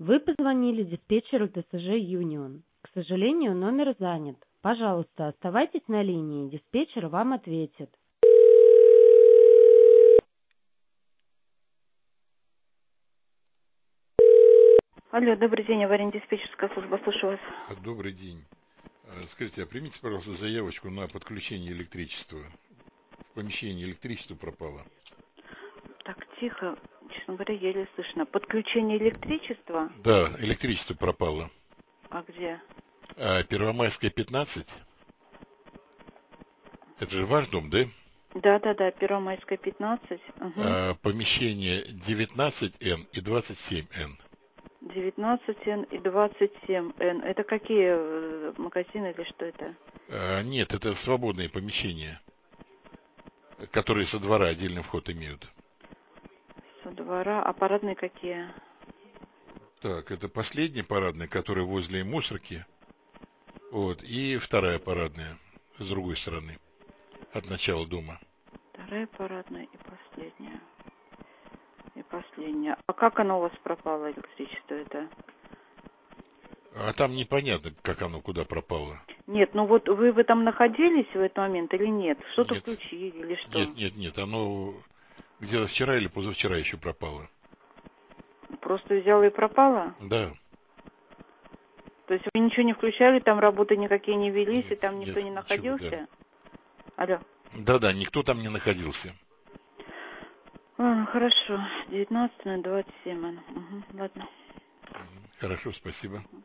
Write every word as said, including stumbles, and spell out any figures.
Вы позвонили диспетчеру ТСЖ «Юнион». К сожалению, номер занят. Пожалуйста, оставайтесь на линии, диспетчер вам ответит. Алло, добрый день, аварийно-диспетчерская служба, слушаю вас. Добрый день. Скажите, а примите, пожалуйста, заявочку на подключение электричества. В помещении электричество пропало. Так, тихо, честно говоря, еле слышно. Подключение электричества? Да, электричество пропало. А где? А, Первомайская, пятнадцать. Это же ваш дом, да? Да, да, да, Первомайская, пятнадцать. Угу. А, помещение девятнадцать эн и двадцать семь эн. девятнадцать эн и двадцать семь эн. Это какие магазины или что это? А, нет, это свободные помещения, которые со двора отдельный вход имеют. Со двора. А парадные какие? Так, это последняя парадная, которая возле мусорки. Вот, и вторая парадная с другой стороны, от начала дома. Вторая парадная и последняя. И последняя. А как оно у вас пропало, электричество это? А там непонятно, как оно куда пропало. Нет, ну вот вы, вы там находились в этот момент или нет? Что-то Нет, включили или что? нет, нет, нет, оно где-то вчера или позавчера еще пропало. Просто взяла и пропала? Да. То есть вы ничего не включали, там работы никакие не велись, Нет, и там никто нет, не ничего, находился? да. Алло. Да-да, никто там не находился. Ладно, хорошо. девятнадцать на двадцать семь. Угу, ладно. Хорошо, спасибо.